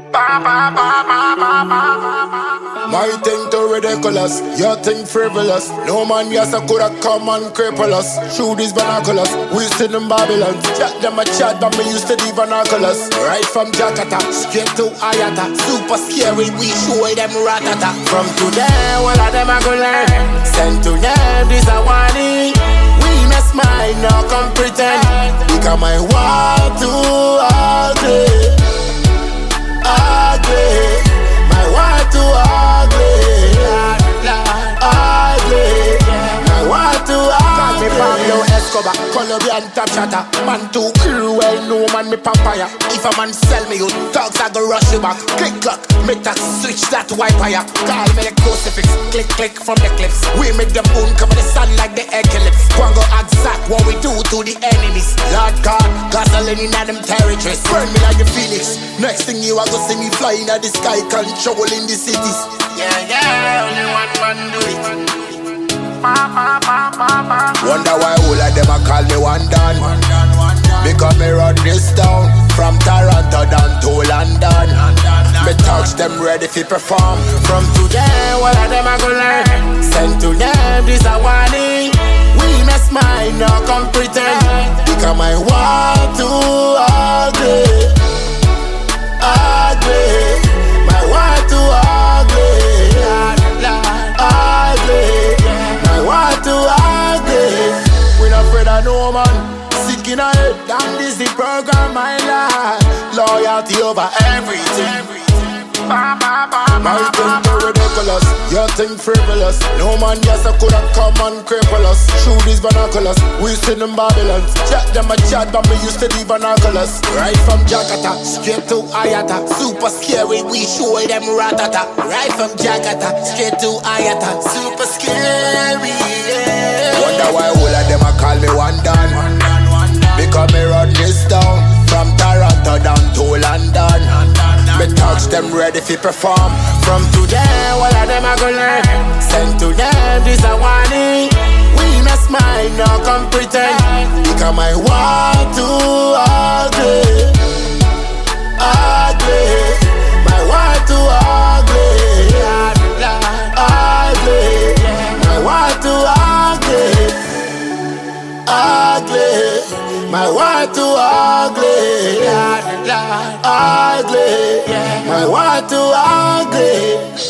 My thing too ridiculous, your thing frivolous. No man yes I coulda come and cripple us. Through these binoculars, we still in Babylon. Chat them a chat, but me used to the binoculars. Right from Jakarta, straight to Ayata. Super scary, we show them ratata. From today, all of them a go learn. Send to them, this a warning. We not smile, no come pretend. Because my war too ugly. Ugly. My war too ugly. Ugly. My war too ugly. Me Pablo Escobar, Colombian top shatter. Man too cruel, no man me papaya. If a man sell me, you dogs I go rush you back. Click clock, make that switch that Wi-Fi. Call me the crucifix, click click from the clips. We make the moon cover the sun like the eclipse. One go exact what we do to the enemies. Lord God, gasoline in them territories. Burn me like the Phoenix. Next thing you are gonna see me flying at the sky, controlling the cities. Yeah, yeah, only one man do it. Wonder why all of them a call me one done. Because me run this town from Toronto down to London. Me touch them ready to perform. From today, all of them a go learn. Send to them this a warning. We mess mine, no come pretend. Because my war too ugly. Ugly. My war too ugly. Ugly. My war too ugly. We not afraid of no man. Sick in a head, and this the program, my life. Loyalty over everything. My thing too ridiculous, your thing frivolous. No man yes I coulda come and cripple us. Through these binoculars, we still in Babylon. Chat them a chat, but me used to the binoculars. Right from Jakarta, straight to Ayata. Super scary, we show them ratata. Right from Jakarta, straight to Ayata. Super scary, yeah. Wonder why all of them a call me one done. Because me run this town from Toronto down to London. Me touch them ready to perform. From today, all of them a go learn. Send to them this a warning. We not smile, no come pretend. Because my war too ugly. Ugly. My war too ugly. Ugly. My war too ugly. Ugly. My war too ugly. Ugly. My war too ugly.